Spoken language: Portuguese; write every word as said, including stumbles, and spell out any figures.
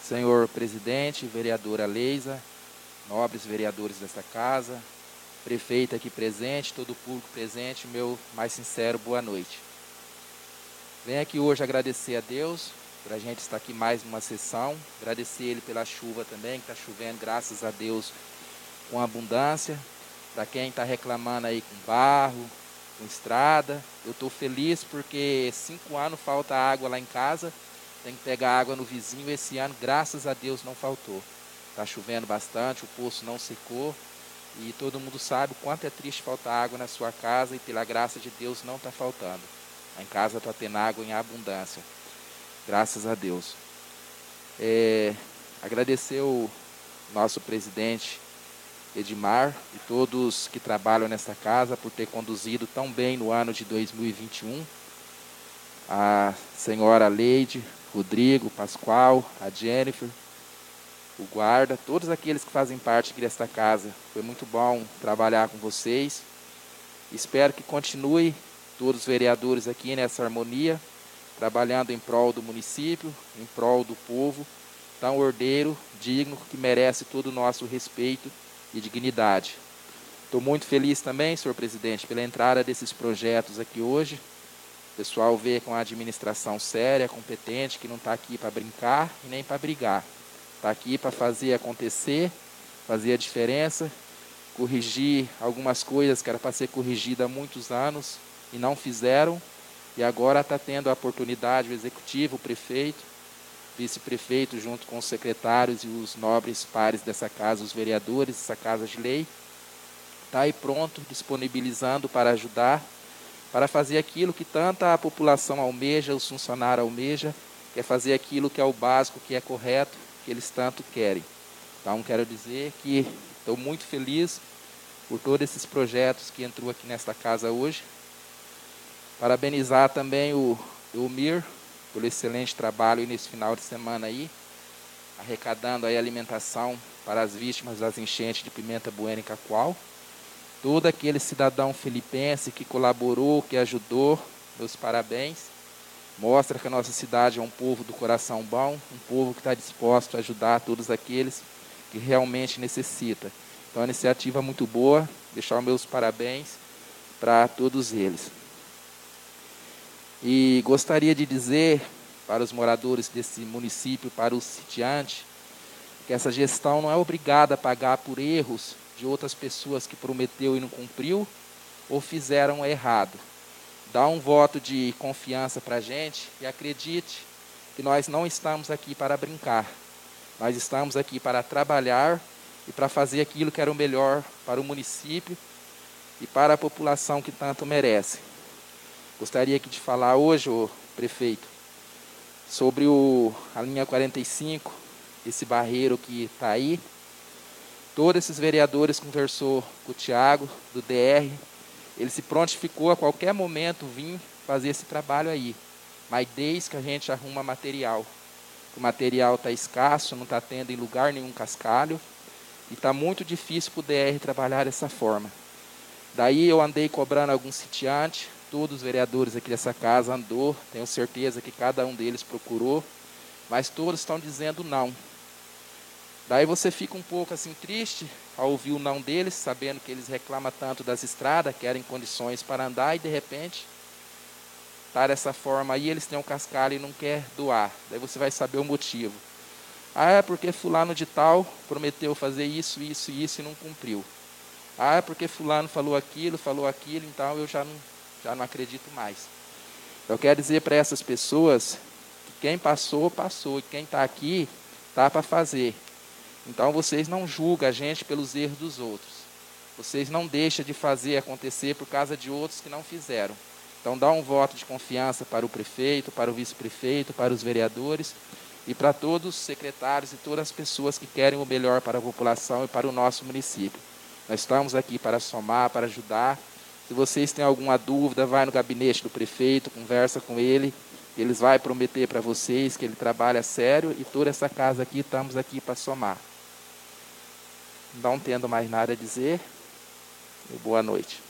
senhor presidente, vereadora Leisa, nobres vereadores desta casa, prefeito aqui presente, todo o público presente, meu mais sincero boa noite. Venho aqui hoje agradecer a Deus por a gente estar aqui mais numa sessão, agradecer Ele pela chuva também, que está chovendo, graças a Deus, com abundância. Para quem está reclamando aí com barro, com estrada, eu estou feliz porque cinco anos falta água lá em casa, tem que pegar água no vizinho, esse ano, graças a Deus, não faltou. Está chovendo bastante, o poço não secou, e todo mundo sabe o quanto é triste faltar água na sua casa, e pela graça de Deus não está faltando. Lá em casa está tendo água em abundância, graças a Deus. É, agradecer o nosso presidente Edmar e todos que trabalham nessa casa por ter conduzido tão bem no ano de dois mil e vinte e um. A senhora Leide, Rodrigo, Pascoal, a Jennifer, o guarda, todos aqueles que fazem parte aqui desta casa. Foi muito bom trabalhar com vocês. Espero que continue todos os vereadores aqui nessa harmonia, trabalhando em prol do município, em prol do povo, tão ordeiro, digno, que merece todo o nosso respeito e dignidade. Estou muito feliz também, senhor presidente, pela entrada desses projetos aqui hoje. O pessoal vê com a administração séria, competente, que não está aqui para brincar e nem para brigar. Está aqui para fazer acontecer, fazer a diferença, corrigir algumas coisas que era para ser corrigida há muitos anos e não fizeram. E agora está tendo a oportunidade, o executivo, o prefeito, vice-prefeito, junto com os secretários e os nobres pares dessa casa, os vereadores dessa casa de lei, está aí pronto, disponibilizando para ajudar, para fazer aquilo que tanta a população almeja, os funcionários almeja, que é fazer aquilo que é o básico, que é correto, que eles tanto querem. Então, quero dizer que estou muito feliz por todos esses projetos que entrou aqui nesta casa hoje. Parabenizar também o Elmir pelo excelente trabalho nesse final de semana aí, arrecadando aí alimentação para as vítimas das enchentes de Pimenta Bueno e Cacoal. Todo aquele cidadão filipense que colaborou, que ajudou, meus parabéns. Mostra que a nossa cidade é um povo do coração bom, um povo que está disposto a ajudar todos aqueles que realmente necessitam. Então, a iniciativa é muito boa, deixar os meus parabéns para todos eles. E gostaria de dizer para os moradores desse município, para os sitiantes, que essa gestão não é obrigada a pagar por erros de outras pessoas que prometeu e não cumpriu, ou fizeram errado. Dá um voto de confiança para a gente e acredite que nós não estamos aqui para brincar. Nós estamos aqui para trabalhar e para fazer aquilo que era o melhor para o município e para a população que tanto merece. Gostaria aqui de falar hoje, ô prefeito, sobre o, a linha quarenta e cinco, esse barreiro que está aí. Todos esses vereadores conversou com o Tiago, do D R, ele se prontificou a qualquer momento vir fazer esse trabalho aí, mas desde que a gente arruma material. O material está escasso, não está tendo em lugar nenhum cascalho, e está muito difícil para o D R trabalhar dessa forma. Daí eu andei cobrando alguns sitiantes, todos os vereadores aqui dessa casa andou, tenho certeza que cada um deles procurou, mas todos estão dizendo não. Daí você fica um pouco assim triste ao ouvir o não deles, sabendo que eles reclamam tanto das estradas, querem condições para andar e de repente está dessa forma aí, eles têm um cascalho e não quer doar. Daí você vai saber o motivo. Ah, é porque fulano de tal prometeu fazer isso, isso e isso e não cumpriu. Ah, é porque fulano falou aquilo, falou aquilo, então eu já não, já não acredito mais. Eu quero dizer para essas pessoas que quem passou, passou, e quem está aqui, está para fazer. Então, vocês não julgam a gente pelos erros dos outros. Vocês não deixam de fazer acontecer por causa de outros que não fizeram. Então, dá um voto de confiança para o prefeito, para o vice-prefeito, para os vereadores e para todos os secretários e todas as pessoas que querem o melhor para a população e para o nosso município. Nós estamos aqui para somar, para ajudar. Se vocês têm alguma dúvida, vai no gabinete do prefeito, conversa com ele. Ele vai prometer para vocês que ele trabalha sério e toda essa casa aqui, estamos aqui para somar. Não tendo mais nada a dizer, boa noite.